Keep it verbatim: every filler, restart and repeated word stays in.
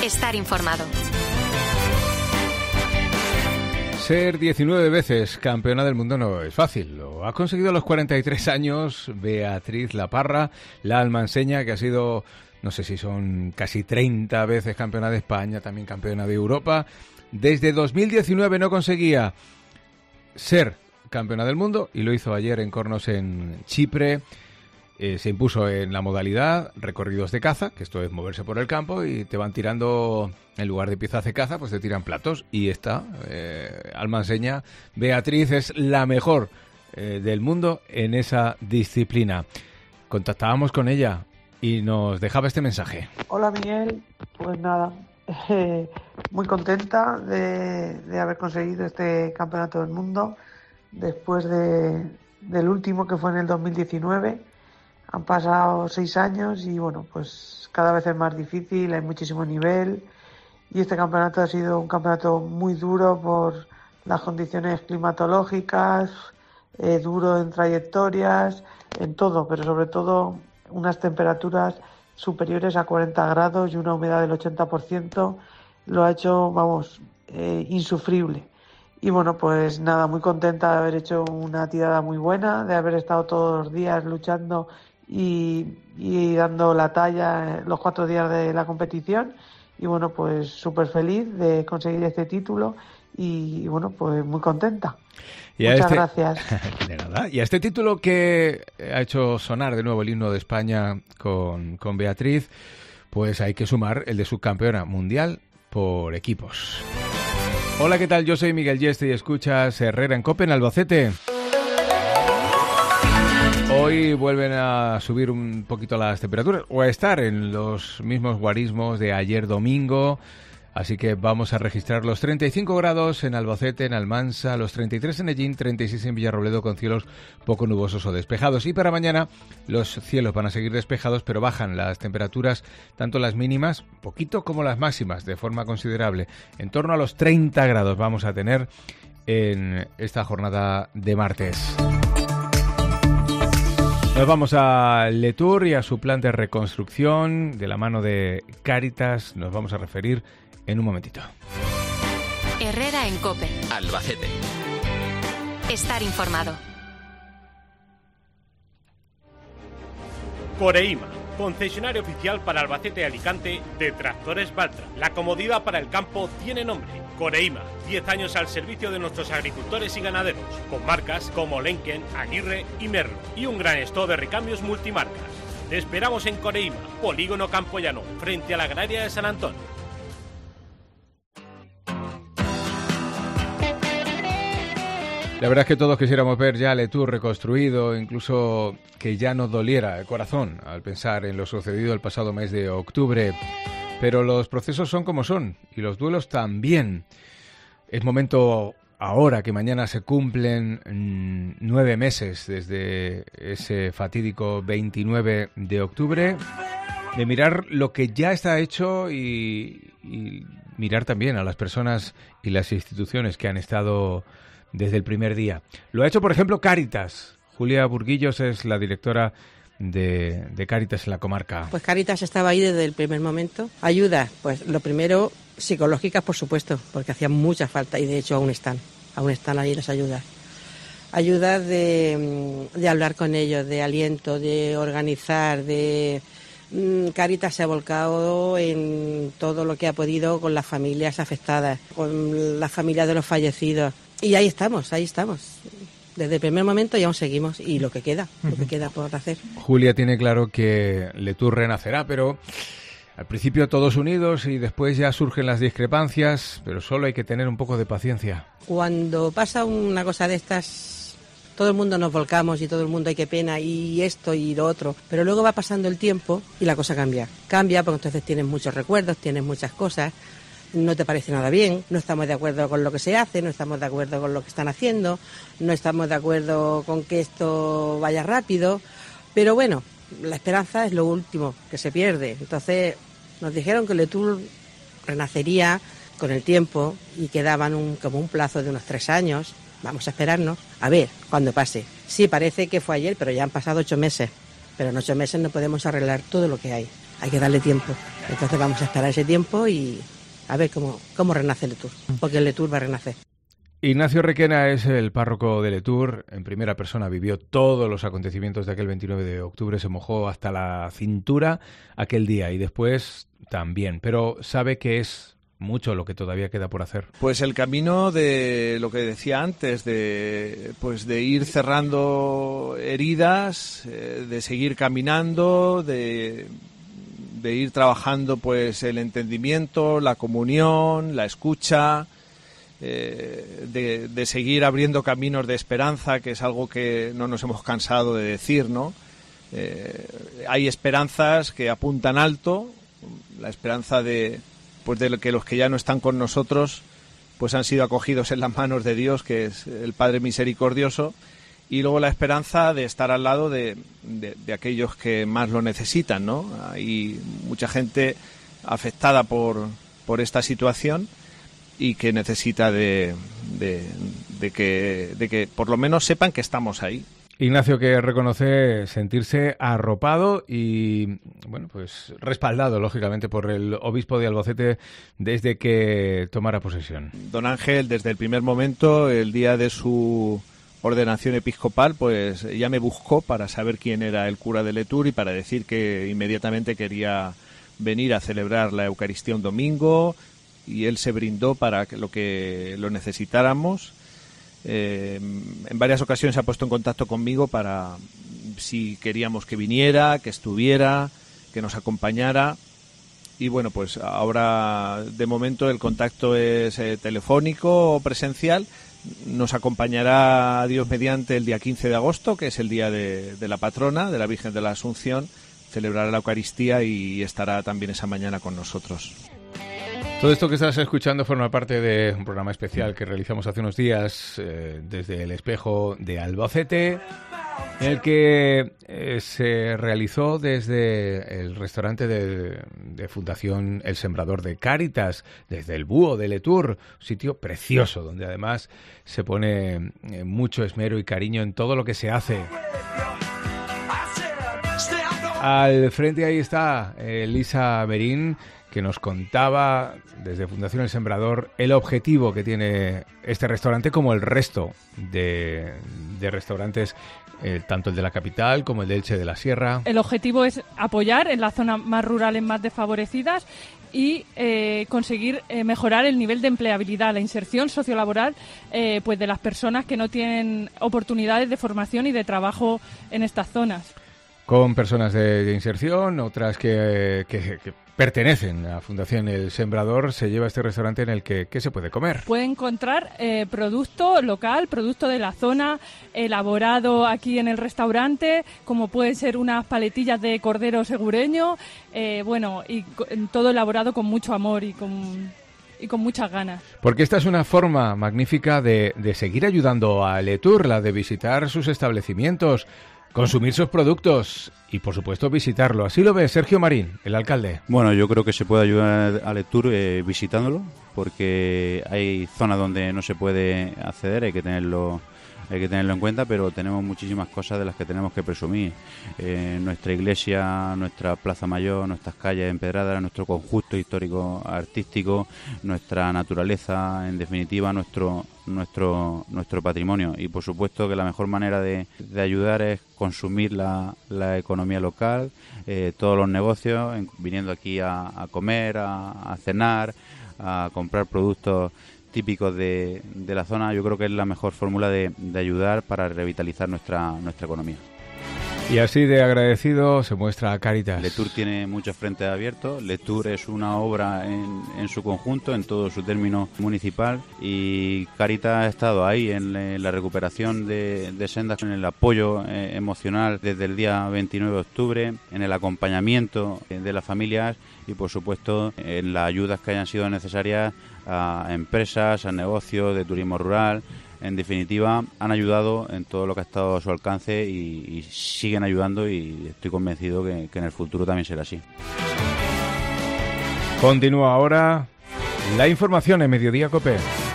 Estar informado. Ser diecinueve veces campeona del mundo no es fácil. Lo ha conseguido a los cuarenta y tres años Beatriz Laparra, la almanseña, que ha sido, no sé si son casi treinta veces campeona de España, también campeona de Europa. Desde dos mil diecinueve no conseguía ser campeona del mundo y lo hizo ayer en Cornos, en Chipre. Eh, se impuso en la modalidad recorridos de caza, que esto es moverse por el campo y te van tirando, en lugar de piezas de caza, pues te tiran platos. Y esta eh, almanseña, Beatriz, es la mejor eh, del mundo en esa disciplina. Contactábamos con ella y nos dejaba este mensaje. Hola Miguel, pues nada, eh, muy contenta de, de haber conseguido este campeonato del mundo después de, del último, que fue en el dos mil diecinueve. Han pasado seis años y bueno, pues cada vez es más difícil, hay muchísimo nivel y este campeonato ha sido un campeonato muy duro por las condiciones climatológicas, eh, duro en trayectorias, en todo, pero sobre todo unas temperaturas superiores a cuarenta grados y una humedad del ochenta por ciento lo ha hecho, vamos, eh, insufrible. Y bueno, pues nada, muy contenta de haber hecho una tirada muy buena, de haber estado todos los días luchando y, y dando la talla los cuatro días de la competición. Y bueno, pues súper feliz de conseguir este título y, y bueno, pues muy contenta. Y Muchas este... gracias. De nada. Y a este título que ha hecho sonar de nuevo el himno de España con, con Beatriz, pues hay que sumar el de subcampeona mundial por equipos. Hola, ¿qué tal? Yo soy Miguel Yeste y escuchas Herrera en COPE en Albacete. Hoy vuelven a subir un poquito las temperaturas o a estar en los mismos guarismos de ayer domingo. Así que vamos a registrar los treinta y cinco grados en Albacete, en Almansa, los treinta y tres en Ellín, treinta y seis en Villarrobledo con cielos poco nubosos o despejados. Y para mañana los cielos van a seguir despejados, pero bajan las temperaturas, tanto las mínimas, poquito, como las máximas, de forma considerable. En torno a los treinta grados vamos a tener en esta jornada de martes. Nos vamos a Letour y a su plan de reconstrucción de la mano de Cáritas. Nos vamos a referir en un momentito. Herrera en COPE. Albacete. Estar informado. Coreima, concesionario oficial para Albacete y Alicante de Tractores Valtra. La comodidad para el campo tiene nombre. Coreima, diez años al servicio de nuestros agricultores y ganaderos, con marcas como Lenken, Aguirre y Merlo, y un gran stock de recambios multimarcas. Te esperamos en Coreima, Polígono Campoyano, frente a la Agraria de San Antonio. La verdad es que todos quisiéramos ver ya Letour reconstruido, incluso que ya nos doliera el corazón al pensar en lo sucedido el pasado mes de octubre. Pero los procesos son como son y los duelos también. Es momento, ahora que mañana se cumplen mmm, nueve meses desde ese fatídico veintinueve de octubre, de mirar lo que ya está hecho y, y mirar también a las personas y las instituciones que han estado desde el primer día. Lo ha hecho, por ejemplo, Cáritas. Julia Burguillos es la directora de, de Cáritas en la comarca. Pues Cáritas estaba ahí desde el primer momento. Ayuda, pues lo primero, psicológicas, por supuesto, porque hacían mucha falta y de hecho aún están, aún están ahí las ayudas. Ayudas de, de hablar con ellos, de aliento, de organizar, de... Cáritas se ha volcado en todo lo que ha podido con las familias afectadas, con las familias de los fallecidos. Y ahí estamos, ahí estamos. Desde el primer momento y aún seguimos. Y lo que queda, lo que queda por hacer. Julia tiene claro que Letour renacerá, pero al principio todos unidos y después ya surgen las discrepancias, pero solo hay que tener un poco de paciencia. Cuando pasa una cosa de estas, todo el mundo nos volcamos y todo el mundo hay que pena y esto y lo otro. Pero luego va pasando el tiempo y la cosa cambia. Cambia porque entonces tienes muchos recuerdos, tienes muchas cosas. No te parece nada bien, no estamos de acuerdo con lo que se hace, no estamos de acuerdo con lo que están haciendo, no estamos de acuerdo con que esto vaya rápido, pero bueno, la esperanza es lo último que se pierde. Entonces nos dijeron que Letour renacería con el tiempo y que daban un, como un plazo de unos tres años. Vamos a esperarnos, a ver cuando pase. Sí, parece que fue ayer, pero ya han pasado ocho meses, pero en ocho meses no podemos arreglar todo lo que hay. hay que darle tiempo. Entonces vamos a esperar ese tiempo y a ver cómo, cómo renace Letour, porque el Letour va a renacer. Ignacio Requena es el párroco de Letour. En primera persona vivió todos los acontecimientos de aquel veintinueve de octubre, se mojó hasta la cintura aquel día y después también, pero sabe que es mucho lo que todavía queda por hacer. Pues el camino de lo que decía antes, de pues de ir cerrando heridas, eh, de seguir caminando, de, de ir trabajando pues el entendimiento, la comunión, la escucha, eh, de, de seguir abriendo caminos de esperanza, que es algo que no nos hemos cansado de decir, ¿no? Eh, hay esperanzas que apuntan alto, la esperanza de pues de que los que ya no están con nosotros pues han sido acogidos en las manos de Dios, que es el Padre misericordioso, y luego la esperanza de estar al lado de, de, de aquellos que más lo necesitan, ¿no? Hay mucha gente afectada por, por esta situación y que necesita de, de, de, que, de que por lo menos sepan que estamos ahí. Ignacio, que reconoce sentirse arropado y, bueno, pues respaldado, lógicamente, por el obispo de Albacete desde que tomara posesión. Don Ángel, desde el primer momento, el día de su ordenación episcopal, pues ya me buscó para saber quién era el cura de Letour y para decir que inmediatamente quería venir a celebrar la Eucaristía un domingo, y él se brindó para que lo que lo necesitáramos. Eh, en varias ocasiones se ha puesto en contacto conmigo para si queríamos que viniera, que estuviera, que nos acompañara, y bueno, pues ahora de momento el contacto es eh, telefónico o presencial. Nos acompañará Dios mediante el día quince de agosto, que es el día de, de la patrona, de la Virgen de la Asunción, celebrará la Eucaristía y estará también esa mañana con nosotros. Todo esto que estás escuchando forma parte de un programa especial que realizamos hace unos días eh, desde el Espejo de Albacete, en el que eh, se realizó desde el restaurante de, de Fundación El Sembrador de Cáritas, desde el Búho de Letour, un sitio precioso donde además se pone eh, mucho esmero y cariño en todo lo que se hace. Al frente ahí está eh, Lisa Merín, que nos contaba desde Fundación El Sembrador el objetivo que tiene este restaurante, como el resto de, de restaurantes, eh, tanto el de la capital como el de Elche de la Sierra. El objetivo es apoyar en las zonas más rurales, más desfavorecidas, y eh, conseguir eh, mejorar el nivel de empleabilidad, la inserción sociolaboral eh, pues de las personas que no tienen oportunidades de formación y de trabajo en estas zonas. Con personas de, de inserción, otras que, que, que pertenecen a Fundación El Sembrador, se lleva este restaurante en el que ¿qué se puede comer? Puede encontrar eh, producto local, producto de la zona, elaborado aquí en el restaurante, como pueden ser unas paletillas de cordero segureño, eh, bueno, y todo elaborado con mucho amor y con... y con muchas ganas. Porque esta es una forma magnífica de, de seguir ayudando a Letour, la de visitar sus establecimientos, consumir sus productos y, por supuesto, visitarlo. Así lo ve Sergio Marín, el alcalde. Bueno, yo creo que se puede ayudar a Letour eh, visitándolo, porque hay zonas donde no se puede acceder, hay que tenerlo hay que tenerlo en cuenta, pero tenemos muchísimas cosas de las que tenemos que presumir. Eh, nuestra iglesia, nuestra plaza mayor, nuestras calles empedradas, nuestro conjunto histórico artístico, nuestra naturaleza, en definitiva nuestro nuestro nuestro patrimonio. Y por supuesto que la mejor manera de, de ayudar es consumir la, la economía local, eh, todos los negocios, en, viniendo aquí a, a comer, a, a cenar, a comprar productos típicos de, de la zona. Yo creo que es la mejor fórmula de, de ayudar para revitalizar nuestra nuestra economía. Y así de agradecido se muestra Cáritas. Letour tiene muchos frentes abiertos. Letour es una obra en, en su conjunto, en todo su término municipal, y Cáritas ha estado ahí en, en la recuperación de, de sendas, en el apoyo eh, emocional desde el día veintinueve de octubre, en el acompañamiento de las familias y, por supuesto, en las ayudas que hayan sido necesarias a empresas, a negocios de turismo rural. En definitiva, han ayudado en todo lo que ha estado a su alcance y, y siguen ayudando, y estoy convencido que, que en el futuro también será así. Continúa ahora la información en Mediodía COPE.